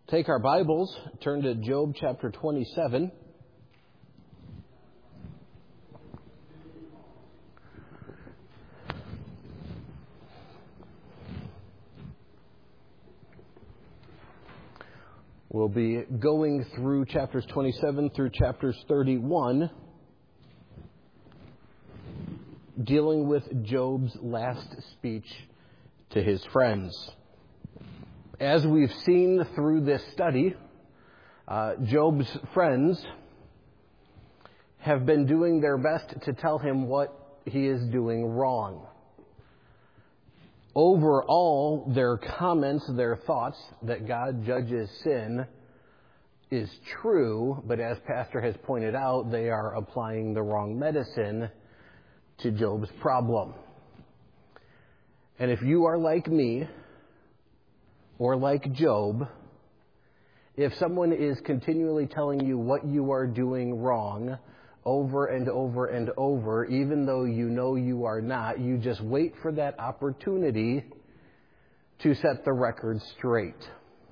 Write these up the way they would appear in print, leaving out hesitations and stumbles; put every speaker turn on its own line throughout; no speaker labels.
Take our Bibles, turn to Job chapter 27. We'll be going through chapters 27 through chapters 31, dealing with Job's last speech to his friends. As we've seen through this study, Job's friends have been doing their best to tell him what he is doing wrong. Overall, their comments, their thoughts that God judges sin is true, but as Pastor has pointed out, they are applying the wrong medicine to Job's problem. And if you are like me, or like Job, if someone is continually telling you what you are doing wrong over and over and over, even though you know you are not, you just wait for that opportunity to set the record straight.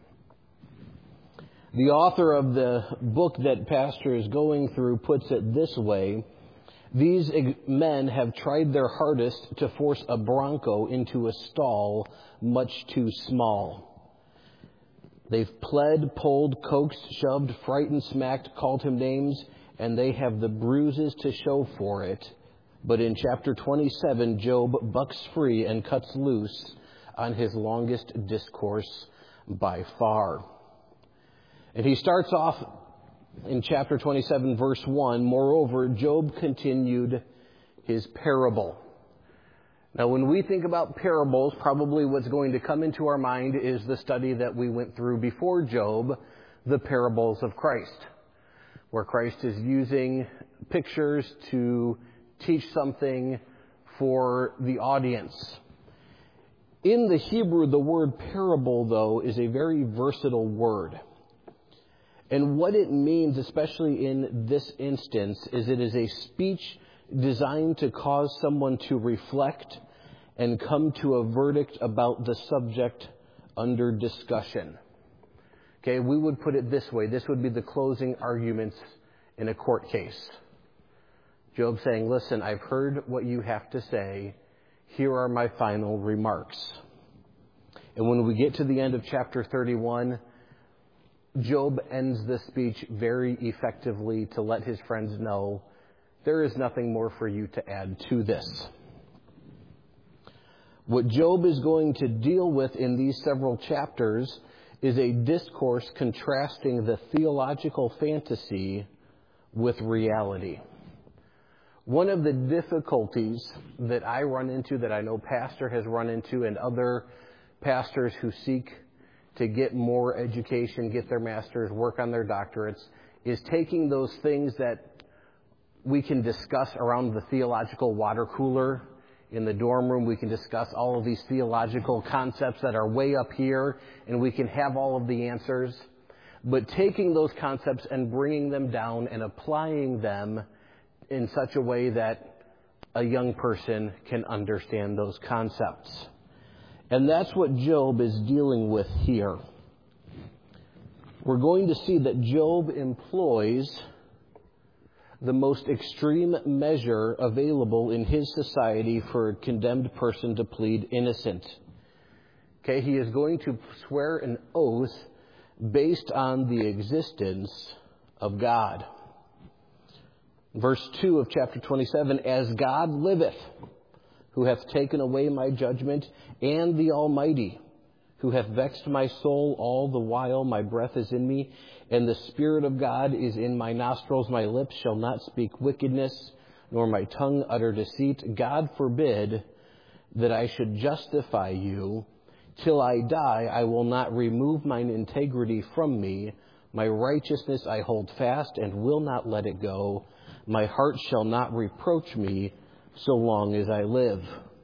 The author of the book that Pastor is going through puts it this way: these men have tried their hardest to force a bronco into a stall much too small. They've pled, pulled, coaxed, shoved, frightened, smacked, called him names, and they have the bruises to show for it. But in chapter 27, Job bucks free and cuts loose on his longest discourse by far. And he starts off in chapter 27, verse 1, moreover, Job continued his parable. Now, when we think about parables, probably what's going to come into our mind is the study that we went through before Job, the parables of Christ, where Christ is using pictures to teach something for the audience. In the Hebrew, the word parable, though, is a very versatile word. And what it means, especially in this instance, is it is a speech designed to cause someone to reflect and come to a verdict about the subject under discussion. Okay, we would put it this way. This would be the closing arguments in a court case. Job saying, listen, I've heard what you have to say. Here are my final remarks. And when we get to the end of chapter 31, Job ends the speech very effectively to let his friends know there is nothing more for you to add to this. What Job is going to deal with in these several chapters is a discourse contrasting the theological fantasy with reality. One of the difficulties that I run into, that I know Pastor has run into, and other pastors who seek to get more education, get their masters, work on their doctorates, is taking those things that we can discuss around the theological water cooler in the dorm room. We can discuss all of these theological concepts that are way up here, and we can have all of the answers. But taking those concepts and bringing them down and applying them in such a way that a young person can understand those concepts. And that's what Job is dealing with here. We're going to see that Job employs the most extreme measure available in his society for a condemned person to plead innocent. Okay, he is going to swear an oath based on the existence of God. Verse 2 of chapter 27, as God liveth, who hath taken away my judgment, and the Almighty, who hath vexed my soul all the while my breath is in me, and the Spirit of God is in my nostrils, my lips shall not speak wickedness, nor my tongue utter deceit. God forbid that I should justify you. Till I die, I will not remove mine integrity from me. My righteousness I hold fast and will not let it go. My heart shall not reproach me so long as I live.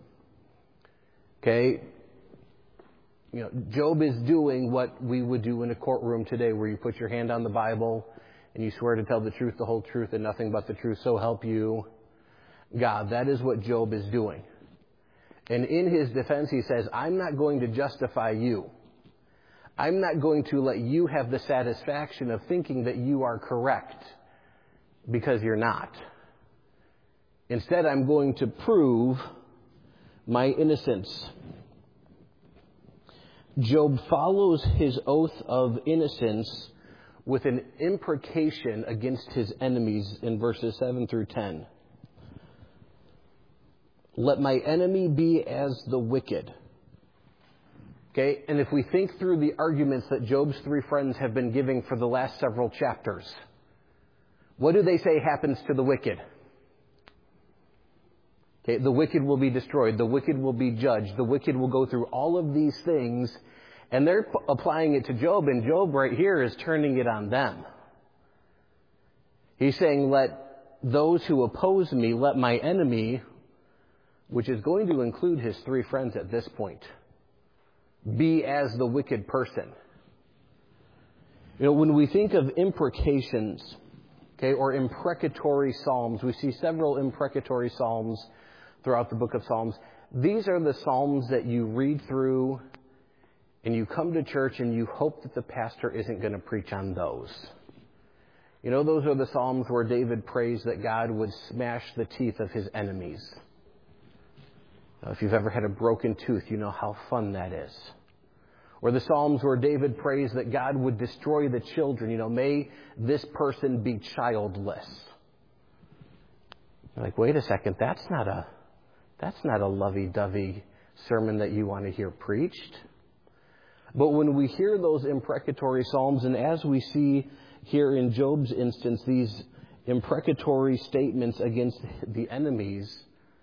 Okay? You know, Job is doing what we would do in a courtroom today, where you put your hand on the Bible and you swear to tell the truth, the whole truth, and nothing but the truth, so help you God. That is what Job is doing. And in his defense, he says, I'm not going to justify you. I'm not going to let you have the satisfaction of thinking that you are correct, because you're not. Instead, I'm going to prove my innocence. Job follows his oath of innocence with an imprecation against his enemies in verses 7 through 10. Let my enemy be as the wicked. Okay, and if we think through the arguments that Job's three friends have been giving for the last several chapters, what do they say happens to the wicked? Okay, the wicked will be destroyed. The wicked will be judged. The wicked will go through all of these things, and they're applying it to Job, and Job right here is turning it on them. He's saying, let those who oppose me, let my enemy, which is going to include his three friends at this point, be as the wicked person. You know, when we think of imprecations, okay, or imprecatory psalms, we see several imprecatory psalms throughout the book of Psalms. These are the psalms that you read through and you come to church and you hope that the pastor isn't going to preach on those. You know, those are the psalms where David prays that God would smash the teeth of his enemies. If you've ever had a broken tooth, you know how fun that is. Or the Psalms where David prays that God would destroy the children. You know, may this person be childless. You're like, wait a second, that's not a lovey-dovey sermon that you want to hear preached. But when we hear those imprecatory psalms, and as we see here in Job's instance, these imprecatory statements against the enemies,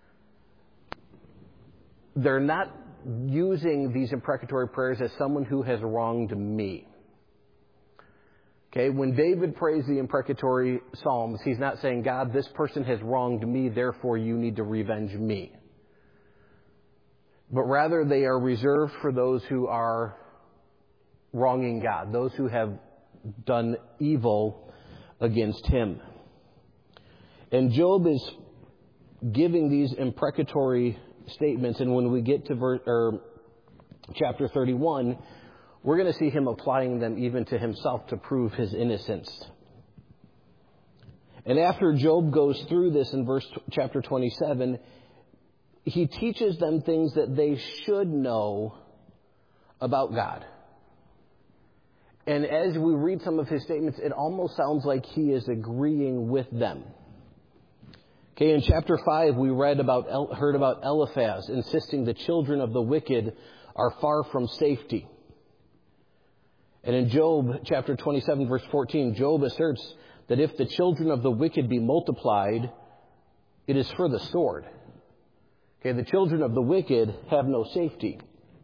they're not using these imprecatory prayers as someone who has wronged me. Okay, when David prays the imprecatory psalms, he's not saying, God, this person has wronged me, therefore you need to revenge me. But rather they are reserved for those who are wronging God, those who have done evil against him. And Job is giving these imprecatory statements, and when we get to chapter 31, we're going to see him applying them even to himself to prove his innocence. And after Job goes through this in chapter 27, he teaches them things that they should know about God. And as we read some of his statements, it almost sounds like he is agreeing with them. Okay, in chapter 5, we heard about Eliphaz insisting the children of the wicked are far from safety. And in Job, chapter 27, verse 14, Job asserts that if the children of the wicked be multiplied, it is for the sword. Okay, the children of the wicked have no safety.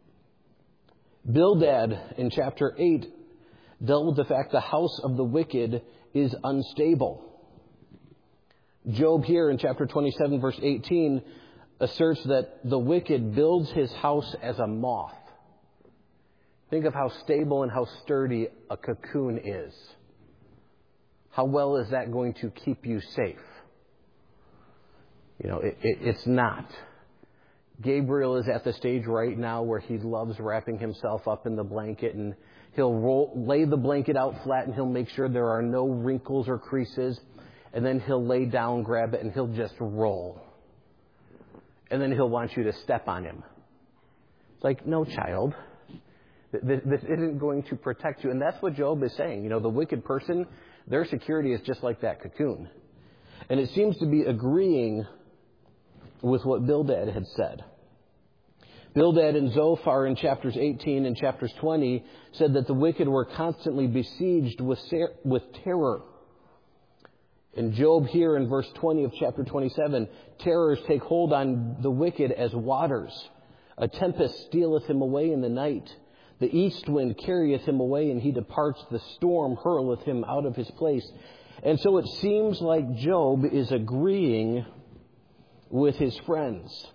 Bildad, in chapter 8, dealt with the fact the house of the wicked is unstable. Job here in chapter 27, verse 18, asserts that the wicked builds his house as a moth. Think of how stable and how sturdy a cocoon is. How well is that going to keep you safe? You know, it's not. Gabriel is at the stage right now where he loves wrapping himself up in the blanket, and he'll lay the blanket out flat and he'll make sure there are no wrinkles or creases. And then he'll lay down, grab it, and he'll just roll. And then he'll want you to step on him. It's like, no, child. This isn't going to protect you. And that's what Job is saying. You know, the wicked person, their security is just like that cocoon. And it seems to be agreeing with what Bildad had said. Bildad and Zophar in chapters 18 and chapters 20 said that the wicked were constantly besieged with terror. And Job here in verse 20 of chapter 27, terrors take hold on the wicked as waters. A tempest stealeth him away in the night. The east wind carrieth him away, and he departs. The storm hurleth him out of his place. And so it seems like Job is agreeing with his friends.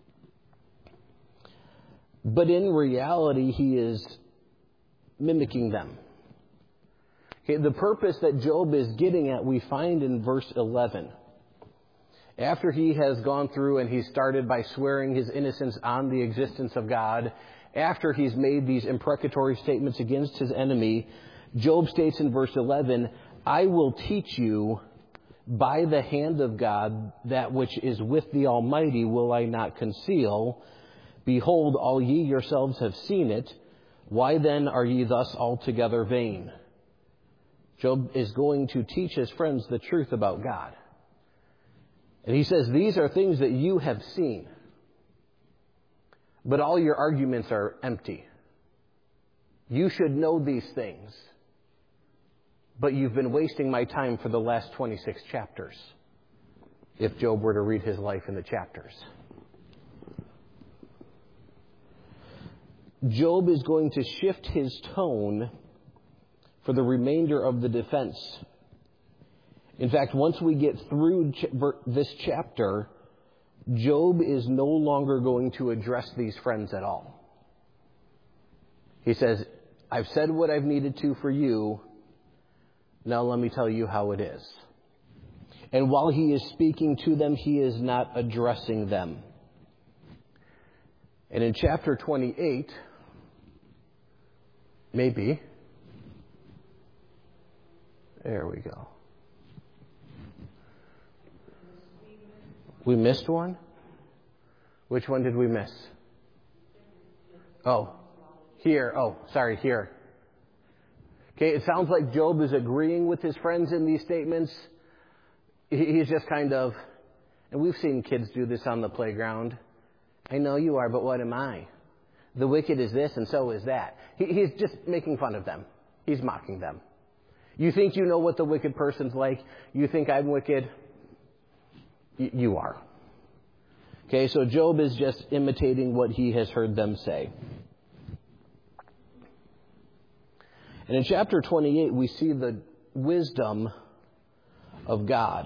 But in reality, he is mimicking them. Okay, the purpose that Job is getting at, we find in verse 11. After he has gone through and he started by swearing his innocence on the existence of God, after he's made these imprecatory statements against his enemy, Job states in verse 11, I will teach you by the hand of God that which is with the Almighty will I not conceal. Behold, all ye yourselves have seen it. Why then are ye thus altogether vain? Job is going to teach his friends the truth about God. And he says, these are things that you have seen. But all your arguments are empty. You should know these things. But you've been wasting my time for the last 26 chapters, if Job were to read his life in the chapters. Job is going to shift his tone for the remainder of the defense. In fact, once we get through this chapter, Job is no longer going to address these friends at all. He says, I've said what I've needed to for you. Now let me tell you how it is. And while he is speaking to them, he is not addressing them. And in chapter 28, maybe, there we go. We missed one? Which one did we miss? Oh, here. Oh, sorry, here. Okay, it sounds like Job is agreeing with his friends in these statements. He's just kind of, and we've seen kids do this on the playground. I know you are, but what am I? The wicked is this and so is that. He's just making fun of them. He's mocking them. You think you know what the wicked person's like? You think I'm wicked? You are. Okay, so Job is just imitating what he has heard them say. And in chapter 28, we see the wisdom of God.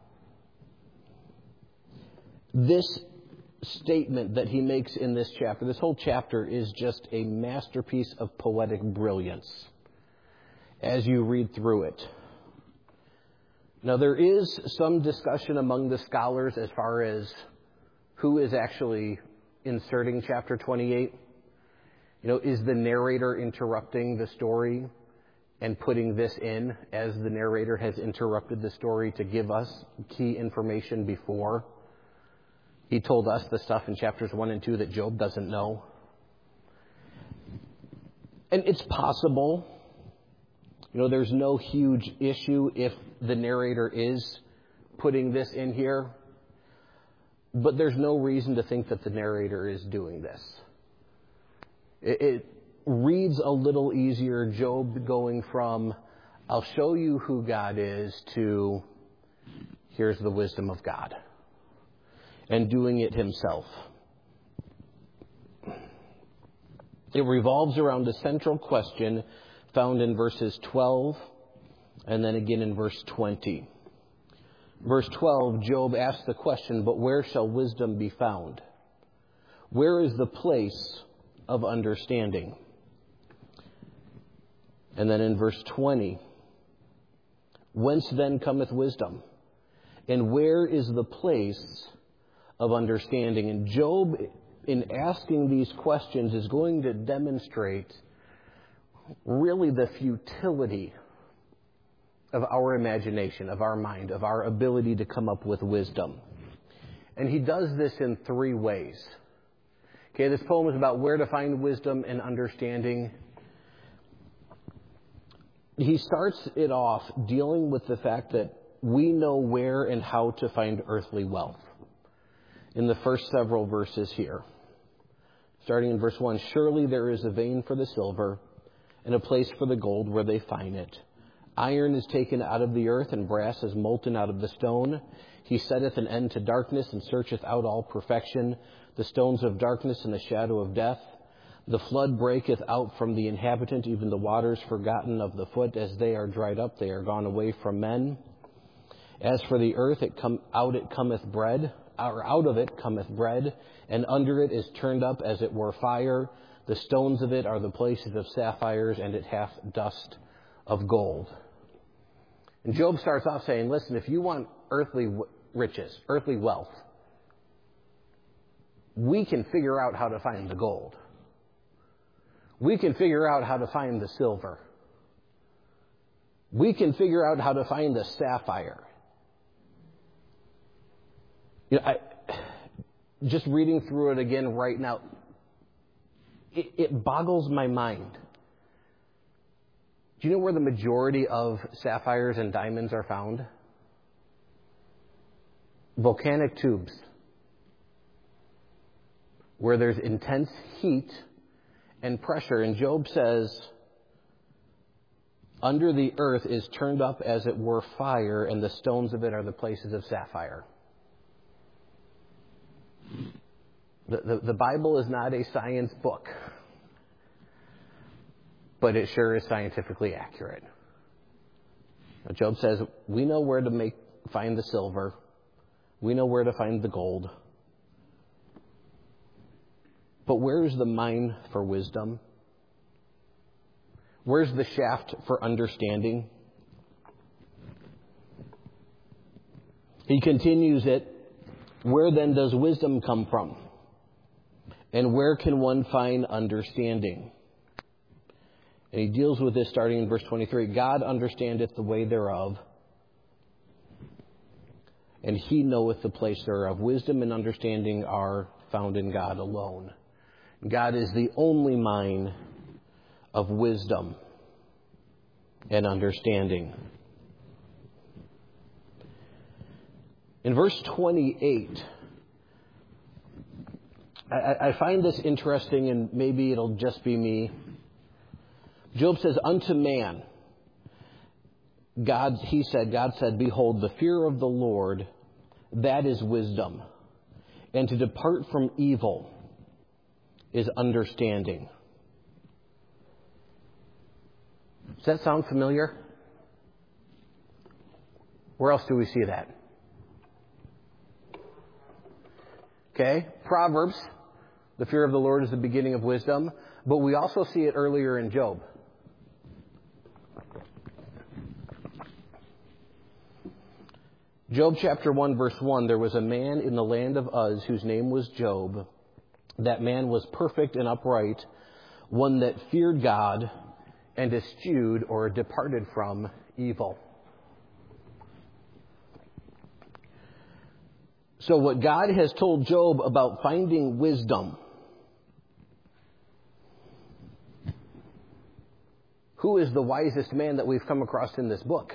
This statement that he makes in this chapter, this whole chapter is just a masterpiece of poetic brilliance as you read through it. Now, there is some discussion among the scholars as far as who is actually inserting chapter 28. Is the narrator interrupting the story and putting this in as the narrator has interrupted the story to give us key information before he told us the stuff in chapters 1 and 2 that Job doesn't know? And it's possible. There's no huge issue if the narrator is putting this in here. But there's no reason to think that the narrator is doing this. It reads a little easier, Job going from, I'll show you who God is, to here's the wisdom of God, and doing it himself. It revolves around a central question found in verses 12 and then again in verse 20. Verse 12, Job asks the question, but where shall wisdom be found? Where is the place of understanding? And then in verse 20, whence then cometh wisdom? And where is the place of understanding? And Job, in asking these questions, is going to demonstrate really the futility of our imagination, of our mind, of our ability to come up with wisdom. And he does this in 3 ways. Okay, this poem is about where to find wisdom and understanding. He starts it off dealing with the fact that we know where and how to find earthly wealth in the first several verses here. Starting in verse 1, surely there is a vein for the silver and a place for the gold where they find it. Iron is taken out of the earth, and brass is molten out of the stone. He setteth an end to darkness, and searcheth out all perfection, the stones of darkness and the shadow of death. The flood breaketh out from the inhabitant, even the waters forgotten of the foot. As they are dried up, they are gone away from men. As for the earth, out of it cometh bread, and under it is turned up as it were fire. The stones of it are the places of sapphires, and it hath dust of gold. And Job starts off saying, listen, if you want earthly riches, earthly wealth, we can figure out how to find the gold. We can figure out how to find the silver. We can figure out how to find the sapphire. Just reading through it again right now, it boggles my mind. Do you know where the majority of sapphires and diamonds are found? Volcanic tubes. Where there's intense heat and pressure. And Job says, under the earth is turned up as it were fire, and the stones of it are the places of sapphire. The Bible is not a science book, but it sure is scientifically accurate. Job says, we know where to find the silver. We know where to find the gold. But where's the mine for wisdom? Where's the shaft for understanding? He continues it. Where then does wisdom come from? And where can one find understanding? And he deals with this starting in verse 23. God understandeth the way thereof, and he knoweth the place thereof. Wisdom and understanding are found in God alone. God is the only mine of wisdom and understanding. In verse 28, I find this interesting, and maybe it'll just be me. Job says, unto man, God said, behold, the fear of the Lord, that is wisdom, and to depart from evil is understanding. Does that sound familiar? Where else do we see that? Okay, Proverbs, the fear of the Lord is the beginning of wisdom, but we also see it earlier in Job. Job chapter 1, verse 1, there was a man in the land of Uz whose name was Job. That man was perfect and upright, one that feared God and eschewed or departed from evil. So what God has told Job about finding wisdom, who is the wisest man that we've come across in this book?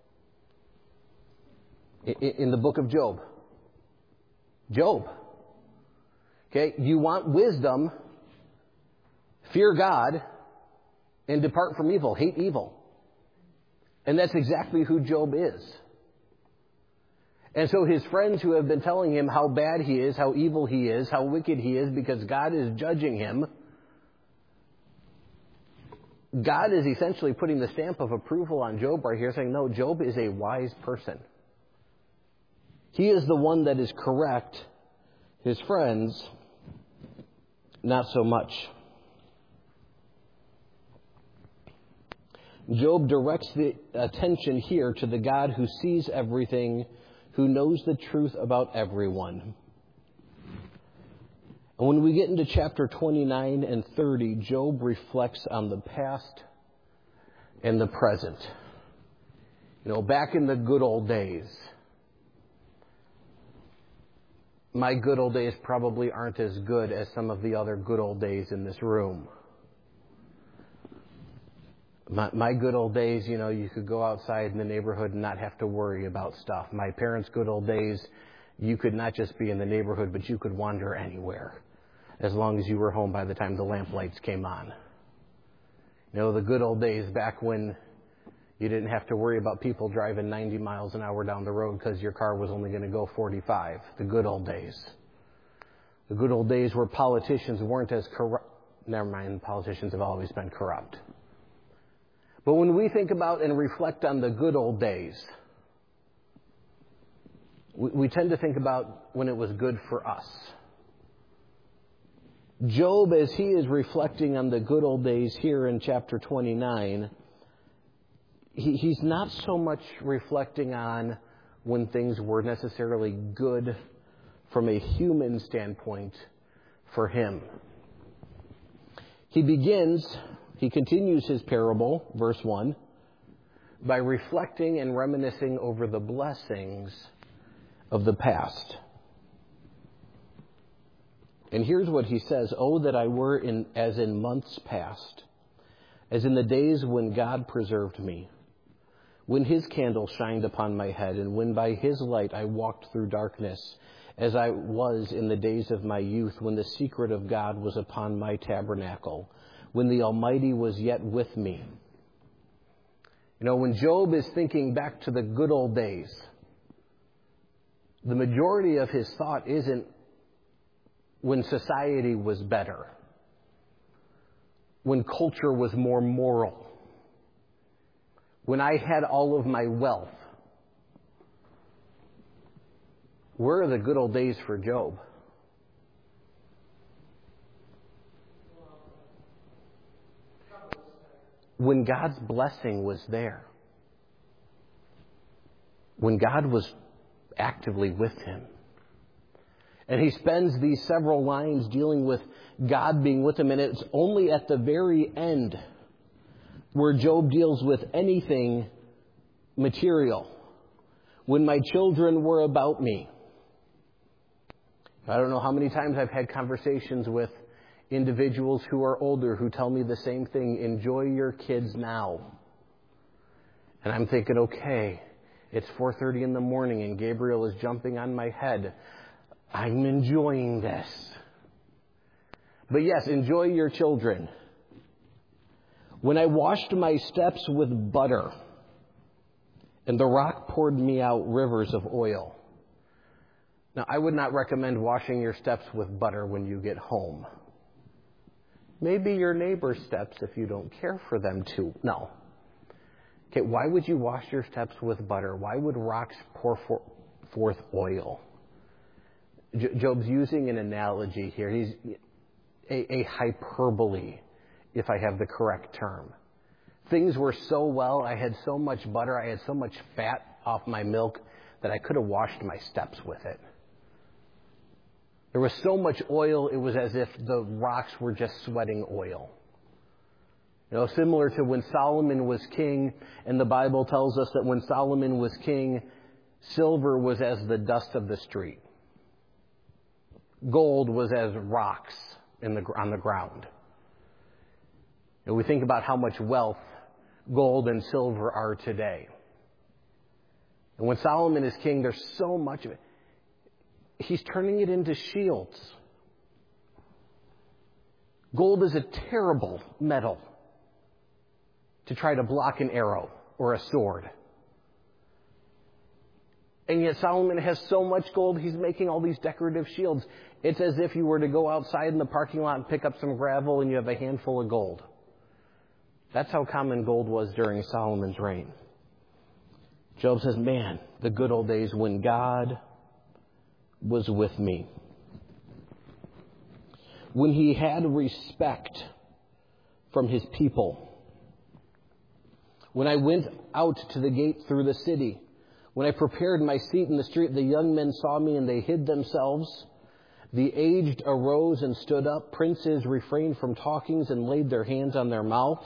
In the book of Job. Job. Okay, you want wisdom, fear God, and depart from evil, hate evil. And that's exactly who Job is. And so his friends who have been telling him how bad he is, how evil he is, how wicked he is, because God is judging him, God is essentially putting the stamp of approval on Job right here, saying, no, Job is a wise person. He is the one that is correct. His friends, not so much. Job directs the attention here to the God who sees everything, who knows the truth about everyone. And when we get into chapter 29 and 30, Job reflects on the past and the present. Back in the good old days. My good old days probably aren't as good as some of the other good old days in this room. My good old days, you could go outside in the neighborhood and not have to worry about stuff. My parents' good old days, you could not just be in the neighborhood, but you could wander anywhere as long as you were home by the time the lamp lights came on. The good old days back when you didn't have to worry about people driving 90 miles an hour down the road because your car was only going to go 45. The good old days. The good old days where politicians weren't as corrupt. Never mind, politicians have always been corrupt. But when we think about and reflect on the good old days, we tend to think about when it was good for us. Job, as he is reflecting on the good old days here in chapter 29, he's not so much reflecting on when things were necessarily good from a human standpoint for him. He continues his parable, verse 1, by reflecting and reminiscing over the blessings of the past. And here's what he says, "Oh, that I were as in months past, as in the days when God preserved me, when his candle shined upon my head, and when by his light I walked through darkness, as I was in the days of my youth, when the secret of God was upon my tabernacle, when the Almighty was yet with me." You know, when Job is thinking back to the good old days, the majority of his thought isn't when society was better, when culture was more moral, when I had all of my wealth. Where are the good old days for Job? When God's blessing was there. When God was actively with him. And he spends these several lines dealing with God being with him. And it's only at the very end where Job deals with anything material. When my children were about me. I don't know how many times I've had conversations with individuals who are older who tell me the same thing: enjoy your kids now. And I'm thinking, okay, it's 4:30 in the morning and Gabriel is jumping on my head. I'm enjoying this. But yes, enjoy your children. When I washed my steps with butter and the rock poured me out rivers of oil. Now, I would not recommend washing your steps with butter when you get home. Maybe your neighbor's steps if you don't care for them to. No. Okay, why would you wash your steps with butter? Why would rocks pour forth oil? Job's using an analogy here. He's a hyperbole, if I have the correct term. Things were so well, I had so much butter, I had so much fat off my milk that I could have washed my steps with it. There was so much oil, it was as if the rocks were just sweating oil. You know, similar to when Solomon was king, and the Bible tells us that when Solomon was king, silver was as the dust of the street. Gold was as rocks on the ground. And we think about how much wealth gold and silver are today. And when Solomon is king, there's so much of it. He's turning it into shields. Gold is a terrible metal to try to block an arrow or a sword. And yet Solomon has so much gold, he's making all these decorative shields. It's as if you were to go outside in the parking lot and pick up some gravel and you have a handful of gold. That's how common gold was during Solomon's reign. Job says, man, the good old days when God was with me. When he had respect from his people. When I went out to the gate through the city. When I prepared my seat in the street, the young men saw me and they hid themselves. The aged arose and stood up. Princes refrained from talkings and laid their hands on their mouth.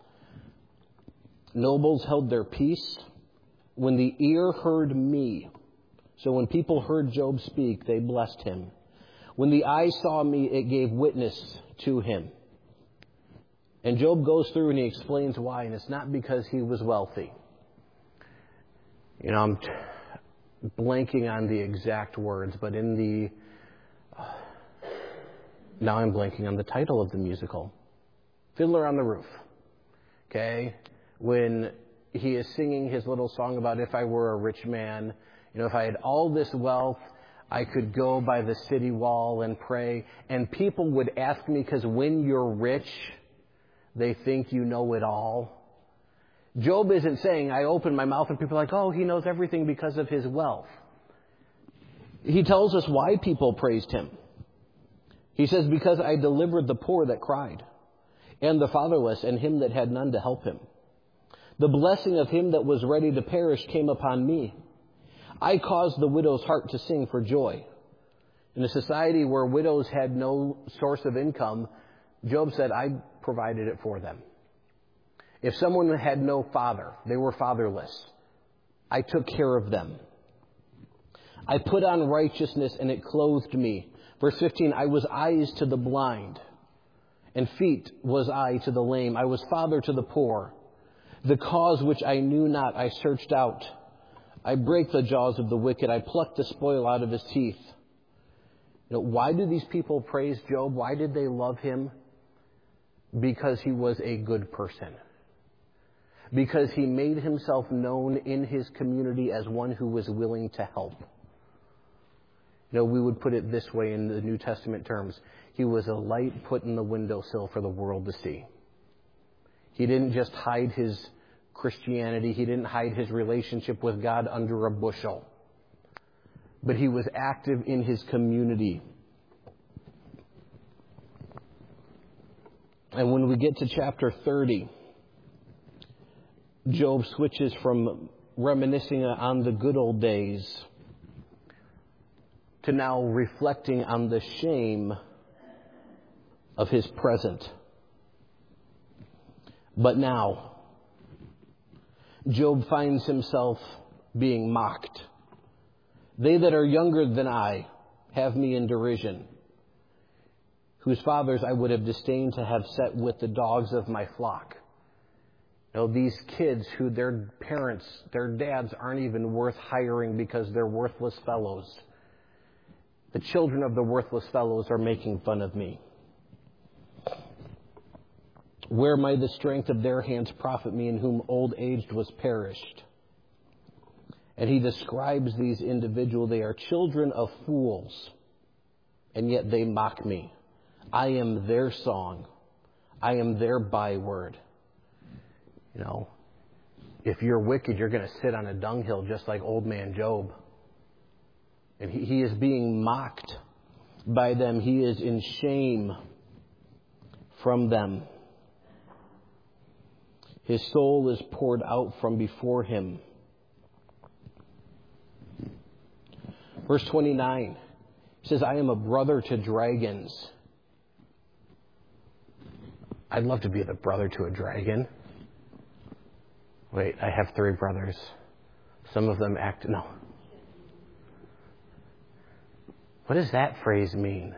Nobles held their peace. When the ear heard me, so when people heard Job speak, they blessed him. When the eye saw me, it gave witness to him. And Job goes through and he explains why, and it's not because he was wealthy. You know, I'm blanking on the exact words, but now I'm blanking on the title of the musical. Fiddler on the Roof. Okay? When he is singing his little song about if I were a rich man, you know, if I had all this wealth, I could go by the city wall and pray. And people would ask me, because when you're rich, they think you know it all. Job isn't saying, I open my mouth and people are like, oh, he knows everything because of his wealth. He tells us why people praised him. He says, because I delivered the poor that cried, and the fatherless, and him that had none to help him. The blessing of him that was ready to perish came upon me. I caused the widow's heart to sing for joy. In a society where widows had no source of income, Job said, I provided it for them. If someone had no father, they were fatherless, I took care of them. I put on righteousness and it clothed me. Verse 15, I was eyes to the blind, and feet was I to the lame. I was father to the poor. The cause which I knew not, I searched out. I break the jaws of the wicked. I pluck the spoil out of his teeth. Why do these people praise Job? Why did they love him? Because he was a good person. Because he made himself known in his community as one who was willing to help. We would put it this way in the New Testament terms. He was a light put in the windowsill for the world to see. He didn't just hide his Christianity. He didn't hide his relationship with God under a bushel. But he was active in his community. And when we get to chapter 30, Job switches from reminiscing on the good old days to now reflecting on the shame of his present. But now, Job finds himself being mocked. They that are younger than I have me in derision, whose fathers I would have disdained to have set with the dogs of my flock. These kids who their parents, their dads aren't even worth hiring because they're worthless fellows. The children of the worthless fellows are making fun of me. Where might the strength of their hands profit me, in whom old age was perished? And he describes these individuals. They are children of fools, and yet they mock me. I am their song. I am their byword. If you're wicked, you're going to sit on a dunghill just like old man Job. And he is being mocked by them. He is in shame from them. His soul is poured out from before him. Verse 29 says, I am a brother to dragons. I'd love to be the brother to a dragon. Wait, I have 3 brothers. Some of them act... No. What does that phrase mean?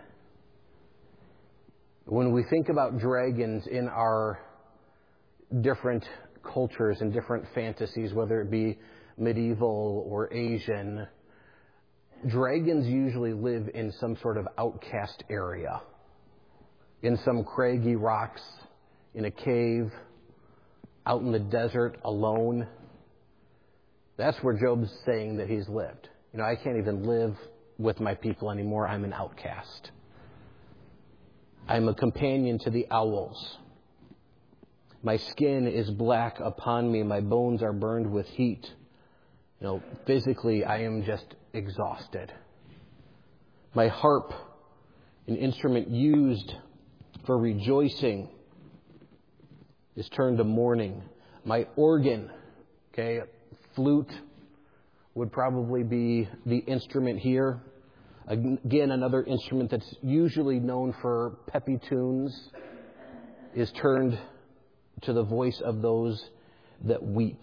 When we think about dragons in our different cultures and different fantasies, whether it be medieval or Asian, dragons usually live in some sort of outcast area, in some craggy rocks, in a cave, out in the desert, alone. That's where Job's saying that he's lived. I can't even live with my people anymore. I'm an outcast. I'm a companion to the owls. My skin is black upon me. My bones are burned with heat. Physically, I am just exhausted. My harp, an instrument used for rejoicing, is turned to mourning. My organ, flute would probably be the instrument here. Again, another instrument that's usually known for peppy tunes, is turned to the voice of those that weep.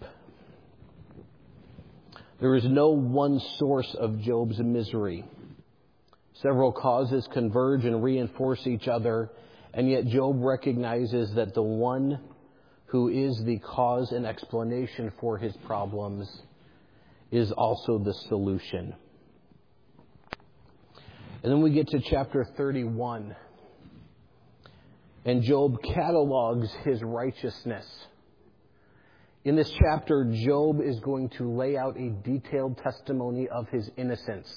There is no one source of Job's misery. Several causes converge and reinforce each other, and yet Job recognizes that the one who is the cause and explanation for his problems is also the solution. And then we get to chapter 31, and Job catalogs his righteousness. In this chapter, Job is going to lay out a detailed testimony of his innocence.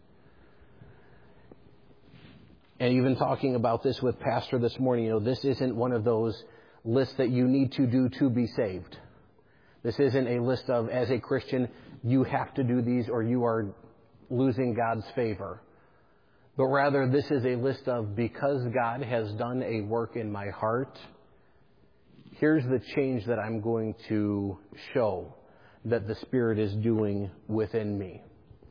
And even talking about this with Pastor this morning, this isn't one of those lists that you need to do to be saved. This isn't a list of, as a Christian, you have to do these or you are losing God's favor. But rather, this is a list of, because God has done a work in my heart, here's the change that I'm going to show that the Spirit is doing within me.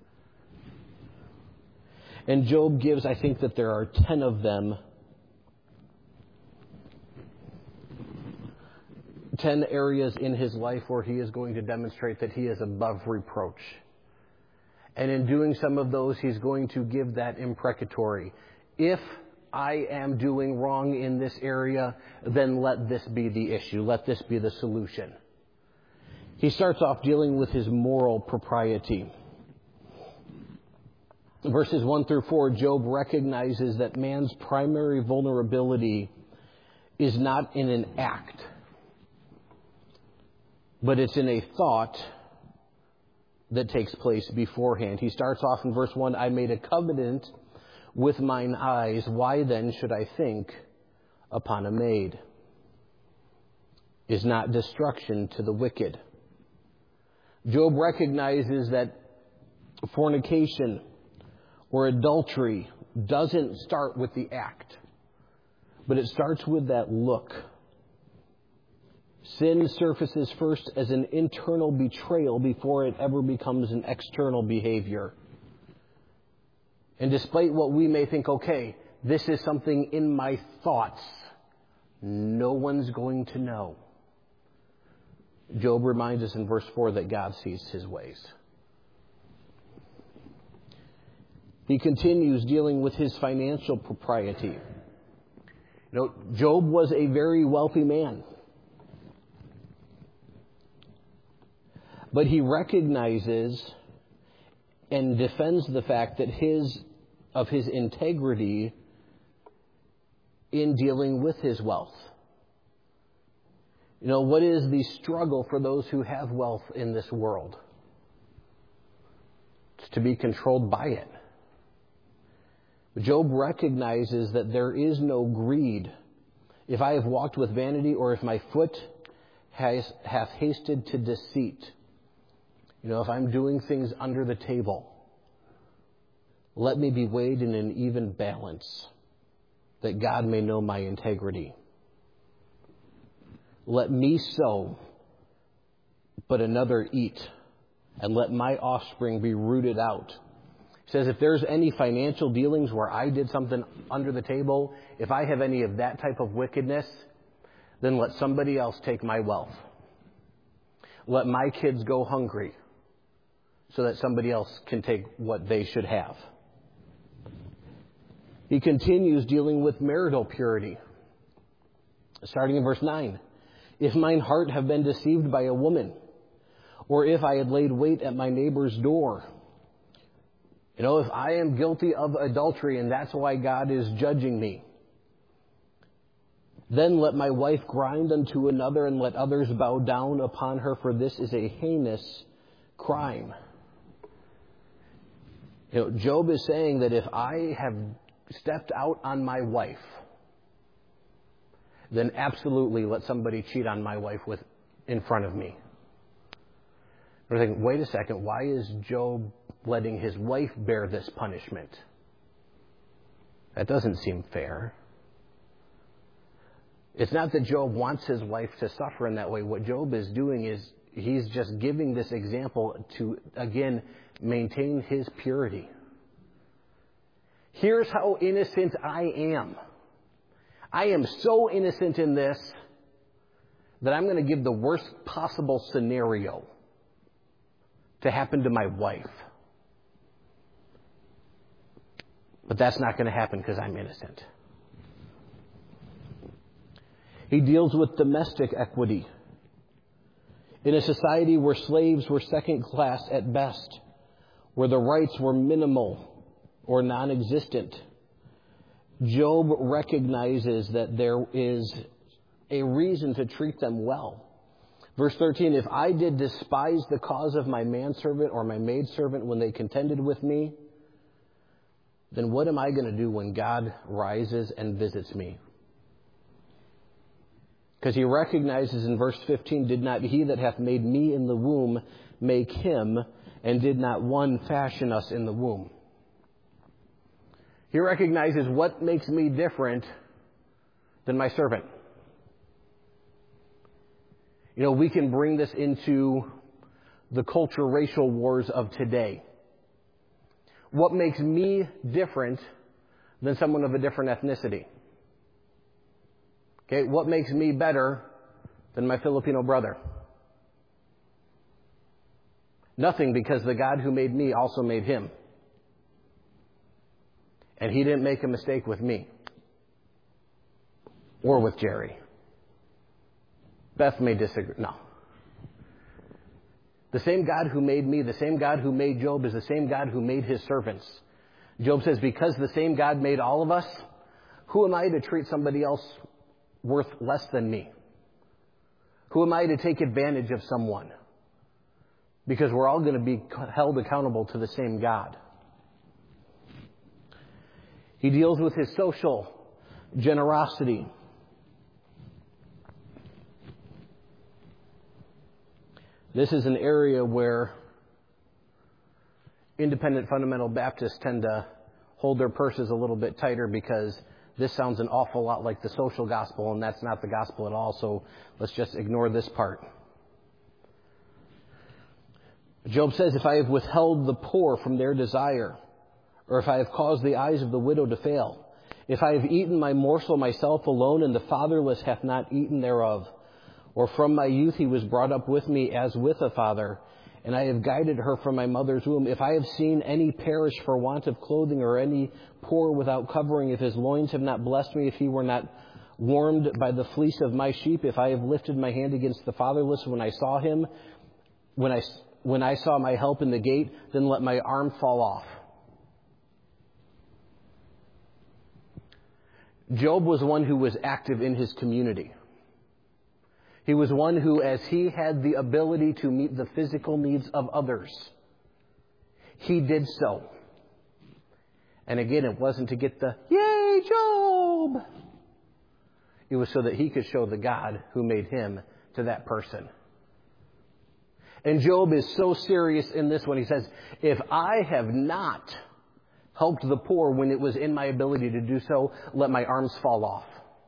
And Job gives, I think that there are 10 of them. 10 areas in his life where he is going to demonstrate that he is above reproach. And in doing some of those, he's going to give that imprecatory. If I am doing wrong in this area, then let this be the issue. Let this be the solution. He starts off dealing with his moral propriety. Verses 1 through 4, Job recognizes that man's primary vulnerability is not in an act, but it's in a thought that takes place beforehand. He starts off in verse 1, I made a covenant with mine eyes. Why then should I think upon a maid? Is not destruction to the wicked? Job recognizes that fornication or adultery doesn't start with the act, but it starts with that look. Sin surfaces first as an internal betrayal before it ever becomes an external behavior. And despite what we may think, okay, this is something in my thoughts, no one's going to know. Job reminds us in verse 4 that God sees his ways. He continues dealing with his financial propriety. Job was a very wealthy man. But he recognizes and defends the fact that his integrity in dealing with his wealth. What is the struggle for those who have wealth in this world? It's to be controlled by it. Job recognizes that there is no greed. If I have walked with vanity, or if my foot hath hasted to deceit. If I'm doing things under the table, let me be weighed in an even balance, that God may know my integrity. Let me sow, but another eat, and let my offspring be rooted out. He says, if there's any financial dealings where I did something under the table, if I have any of that type of wickedness, then let somebody else take my wealth. Let my kids go hungry so that somebody else can take what they should have. He continues dealing with marital purity. Starting in verse 9. If mine heart have been deceived by a woman, or if I had laid wait at my neighbor's door. If I am guilty of adultery and that's why God is judging me, then let my wife grind unto another, and let others bow down upon her, for this is a heinous crime. Job is saying that if I have stepped out on my wife, then absolutely let somebody cheat on my wife in front of me. We're thinking, wait a second, why is Job letting his wife bear this punishment? That doesn't seem fair. It's not that Job wants his wife to suffer in that way. What Job is doing is he's just giving this example to, again, maintain his purity. Here's how innocent I am. I am so innocent in this that I'm going to give the worst possible scenario to happen to my wife. But that's not going to happen because I'm innocent. He deals with domestic equity. In a society where slaves were second class at best, where the rights were minimal or non-existent, Job recognizes that there is a reason to treat them well. Verse 13, if I did despise the cause of my manservant or my maidservant when they contended with me, then what am I going to do when God rises and visits me? Because he recognizes in verse 15, did not he that hath made me in the womb make him, and did not one fashion us in the womb? He recognizes what makes me different than my servant. We can bring this into the culture racial wars of today. What makes me different than someone of a different ethnicity? Okay, what makes me better than my Filipino brother. Nothing, because the God who made me also made him. And he didn't make a mistake with me. Or with Jerry. Beth may disagree. No. The same God who made me, the same God who made Job, is the same God who made his servants. Job says, because the same God made all of us, who am I to treat somebody else worth less than me? Who am I to take advantage of someone? Because we're all going to be held accountable to the same God. He deals with his social generosity. This is an area where independent fundamental Baptists tend to hold their purses a little bit tighter, because this sounds an awful lot like the social gospel, and that's not the gospel at all, so let's just ignore this part. Job says, if I have withheld the poor from their desire, or if I have caused the eyes of the widow to fail, if I have eaten my morsel myself alone, and the fatherless hath not eaten thereof, or from my youth he was brought up with me as with a father, and I have guided her from my mother's womb. If I have seen any perish for want of clothing, or any poor without covering, if his loins have not blessed me, if he were not warmed by the fleece of my sheep, if I have lifted my hand against the fatherless when I saw him, when I saw my help in the gate, then let my arm fall off. Job was one who was active in his community. He was one who, as he had the ability to meet the physical needs of others, he did so. And again, it wasn't to get the, yay, Job! It was so that he could show the God who made him to that person. And Job is so serious in this when he says, if I have not helped the poor when it was in my ability to do so, let my arms fall off.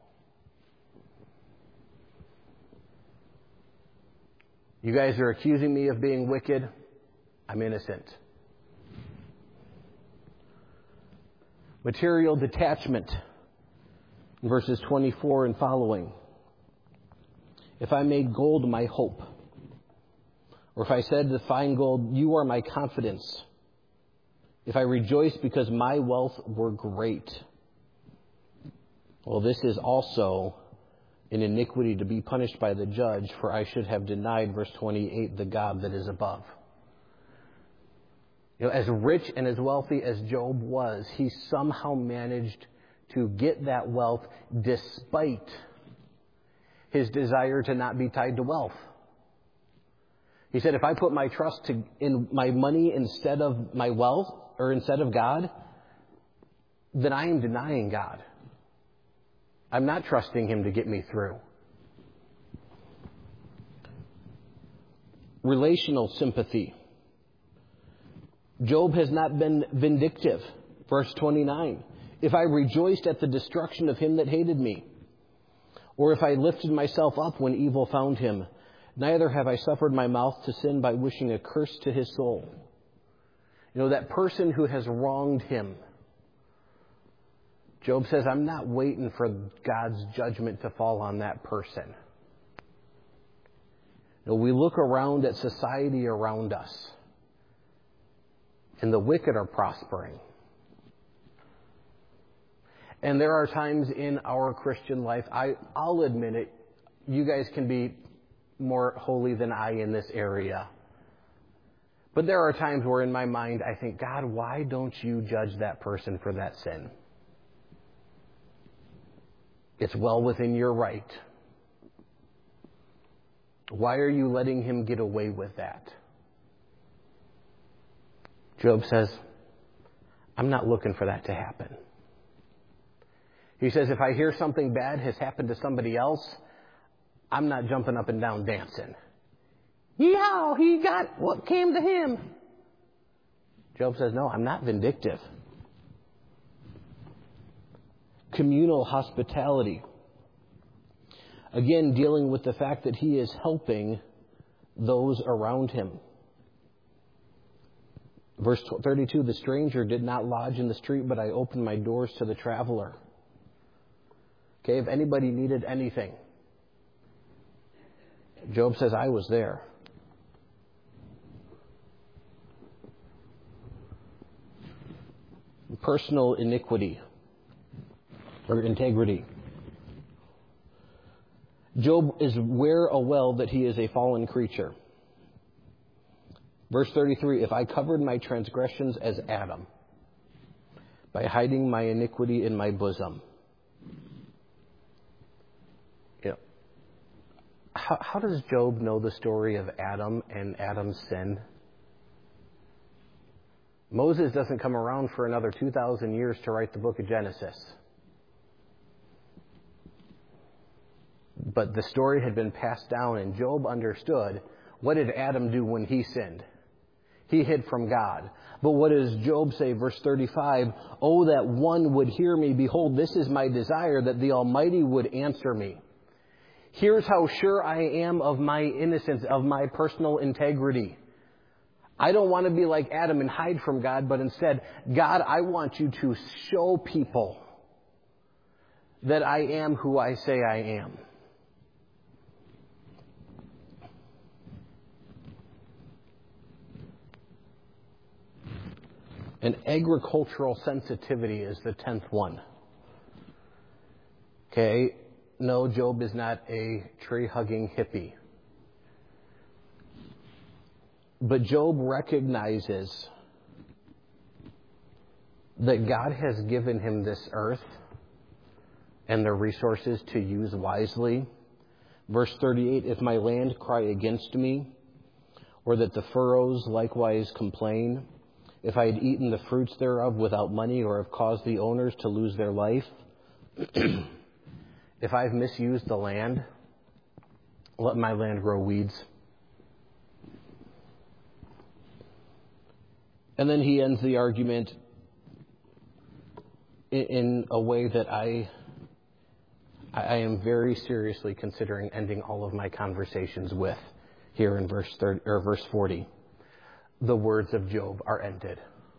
You guys are accusing me of being wicked. I'm innocent. Material detachment. Verses 24 and following. If I made gold my hope, or if I said to fine gold, you are my confidence. If I rejoiced because my wealth were great. Well, this is also an iniquity to be punished by the judge, for I should have denied, verse 28, the God that is above. You know, as rich and as wealthy as Job was, he somehow managed to get that wealth despite his desire to not be tied to wealth. He said, if I put my trust in my money instead of my wealth, or instead of God, then I am denying God. I'm not trusting him to get me through. Relational sympathy. Job has not been vindictive. Verse 29. If I rejoiced at the destruction of him that hated me, or if I lifted myself up when evil found him, neither have I suffered my mouth to sin by wishing a curse to his soul. You know, that person who has wronged him, Job says, I'm not waiting for God's judgment to fall on that person. You know, we look around at society around us, and the wicked are prospering. And there are times in our Christian life, I'll admit it, you guys can be more holy than I in this area. But there are times where in my mind I think, God, why don't you judge that person for that sin? It's well within your right. Why are you letting him get away with that? Job says, I'm not looking for that to happen. He says, if I hear something bad has happened to somebody else, I'm not jumping up and down dancing. Yeah, he got what came to him. Job says, no, I'm not vindictive. Communal hospitality. Again, dealing with the fact that he is helping those around him. Verse 32, the stranger did not lodge in the street, but I opened my doors to the traveler. Okay, if anybody needed anything, Job says, I was there. Personal iniquity or integrity. Job is aware well that he is a fallen creature. Verse 33, if I covered my transgressions as Adam, by hiding my iniquity in my bosom. How does Job know the story of Adam and Adam's sin? Moses doesn't come around for another 2,000 years to write the book of Genesis. But the story had been passed down, and Job understood, what did Adam do when he sinned? He hid from God. But what does Job say, verse 35? Oh, that one would hear me. Behold, this is my desire, that the Almighty would answer me. Here's how sure I am of my innocence, of my personal integrity. I don't want to be like Adam and hide from God, but instead, God, I want you to show people that I am who I say I am. An agricultural sensitivity is the 10th one. Okay, no, Job is not a tree-hugging hippie. But Job recognizes that God has given him this earth and the resources to use wisely. Verse 38, if my land cry against me, or that the furrows likewise complain, if I had eaten the fruits thereof without money, or have caused the owners to lose their life, if I've misused the land, let my land grow weeds. And then he ends the argument in a way that I am very seriously considering ending all of my conversations with here in verse 40. The words of Job are ended.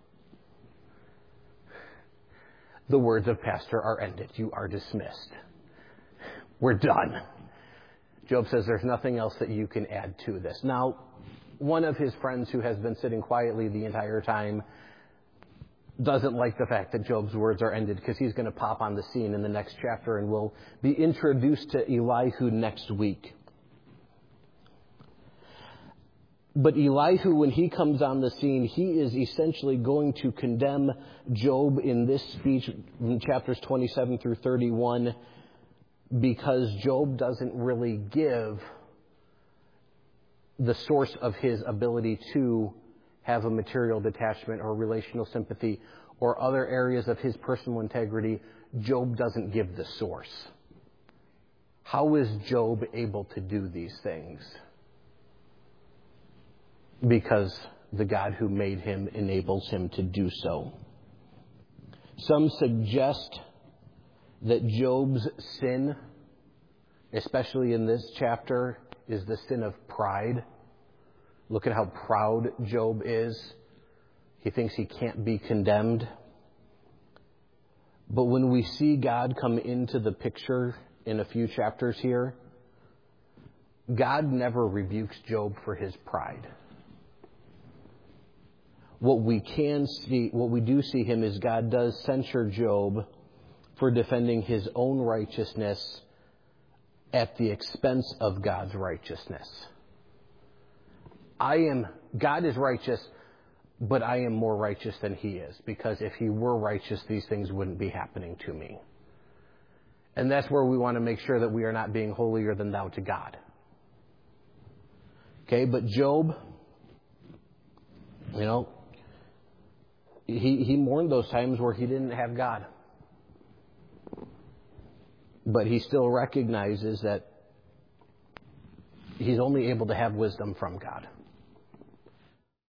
The words of Pastor are ended. You are dismissed. We're done. Job says there's nothing else that you can add to this. Now, one of his friends who has been sitting quietly the entire time doesn't like the fact that Job's words are ended, because he's going to pop on the scene in the next chapter, and we'll be introduced to Elihu next week. But Elihu, when he comes on the scene, he is essentially going to condemn Job in this speech in chapters 27 through 31, because Job doesn't really give the source of his ability to have a material detachment or relational sympathy or other areas of his personal integrity. Job doesn't give the source. How is Job able to do these things? Because the God who made him enables him to do so. Some suggest that Job's sin, especially in this chapter, is the sin of pride. Look at how proud Job is. He thinks he can't be condemned. But when we see God come into the picture in a few chapters here, God never rebukes Job for his pride. What we do see him is God does censure Job for defending his own righteousness at the expense of God's righteousness. God is righteous, but I am more righteous than he is, because if he were righteous, these things wouldn't be happening to me. And that's where we want to make sure that we are not being holier than thou to God. Okay, but Job, he mourned those times where he didn't have God. But he still recognizes that he's only able to have wisdom from God.